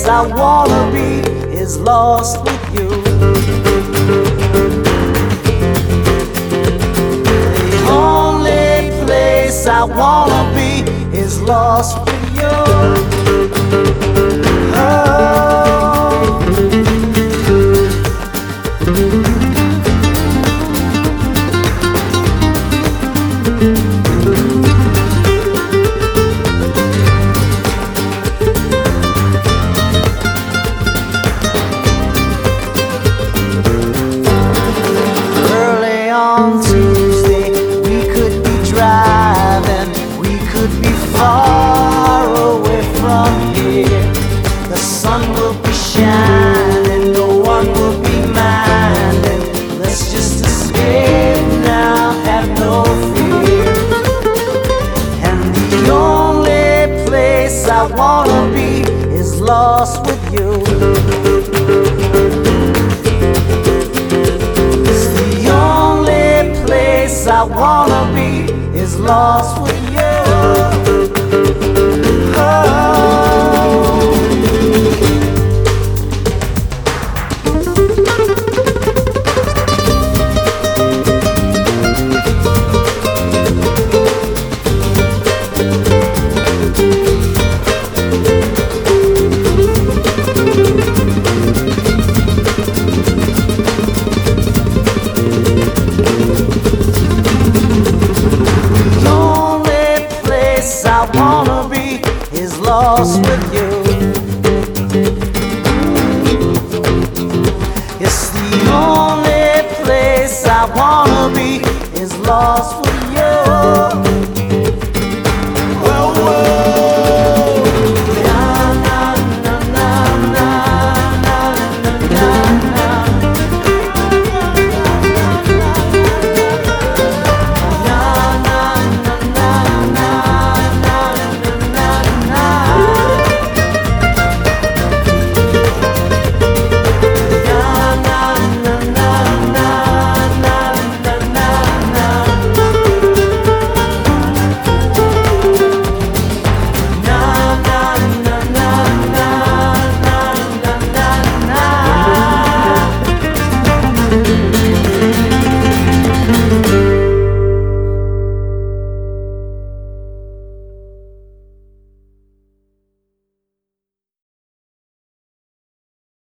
I wanna be is lost with you. The only place I wanna be is lost with you. Early on Tuesday, we could be driving, we could be far away from here. The sun will be shining, no one will be minding. Let's just escape now, have no fear. And the only place I wanna be is lost with you. I wanna be is lost with you. Oh.